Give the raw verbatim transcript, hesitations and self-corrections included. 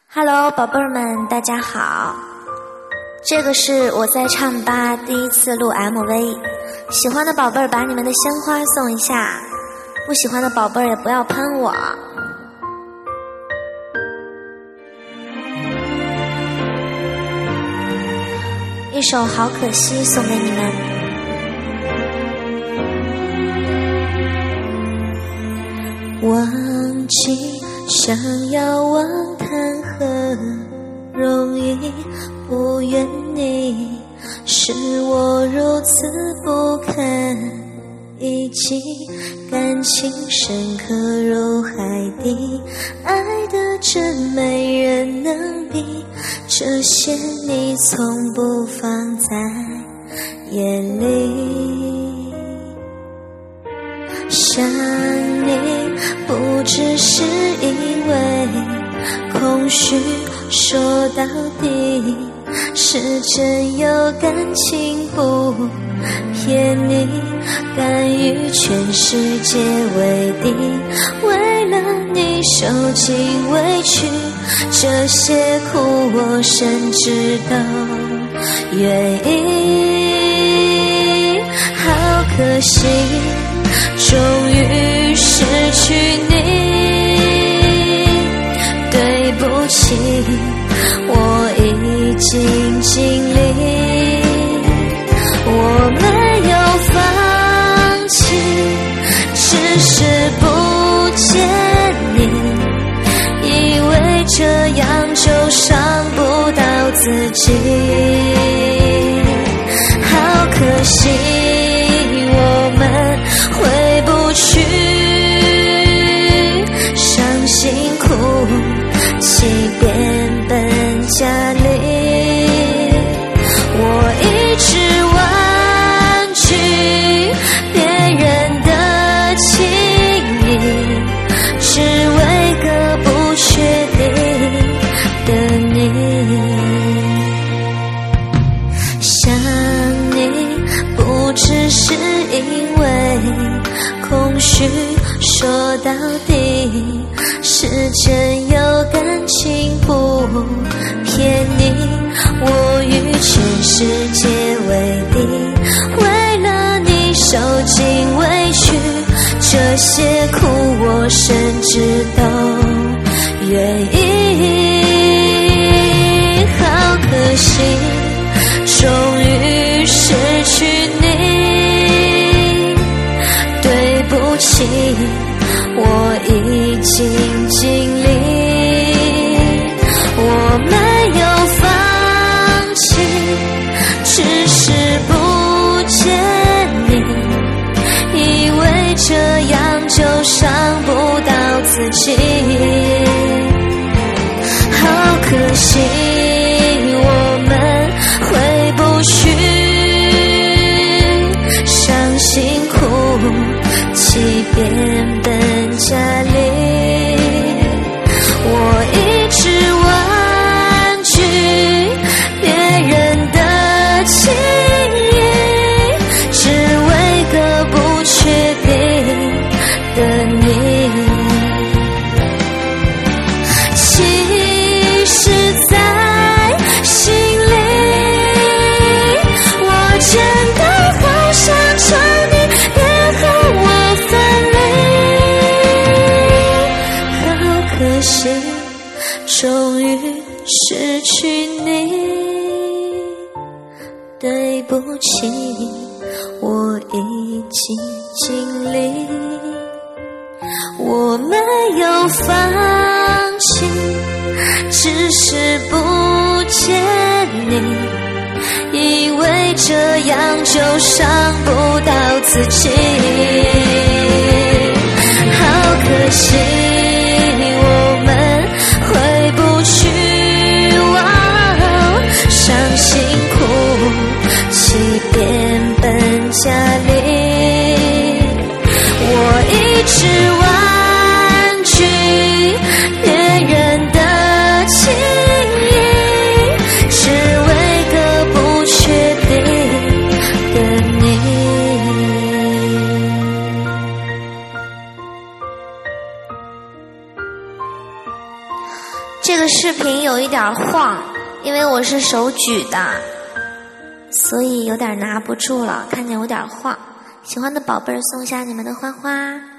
Hello， 宝贝儿们，大家好。这个是我在唱吧第一次录 M V， 喜欢的宝贝儿把你们的鲜花送一下，不喜欢的宝贝儿也不要喷我。一首《好可惜》送给你们。忘记想要忘谈何容易，不怨你是我如此不堪一击，感情深刻如海底，爱的真没人能比，这些你从不放在眼里。想你不只是因为空虚，说到底是真有感情不骗你，甘于全世界为敌，为了你受尽委屈，这些苦我甚至都愿意。好可惜终于失去你，对不起，我已经尽力，我没有放弃，只是不见你，以为这样就伤不到自己。好可惜我们回不去，伤心哭泣变本加厉，我一直婉拒别人的情谊，只为个不确定的你。想你不只是因为空虚，说到底是真有感情不骗你，我与全世界为敌，为了你受尽委屈，这些苦我甚至都愿意。好可惜终于失去你，对不起，我已经尽力，我没有放弃，只是不见你，以为这样就伤不到自己。好可惜我们回不去，伤心哭泣变本加厉，我一直婉拒别人的情谊，只为个不确定的你。其实在心里我真的好想唱你别和我分离，好可惜终于失去你，对不起，我已经尽力，我没有放弃，只是不见你，以为这样就伤不到自己。好可惜我们回不去，哦，伤心哭泣变本加厉，我一直婉拒别人的情谊，只为个不确定的你。 这个视频有一点晃，因为我是手举的，所以有点拿不住了，看见有点晃。喜欢的宝贝儿送下你们的花花。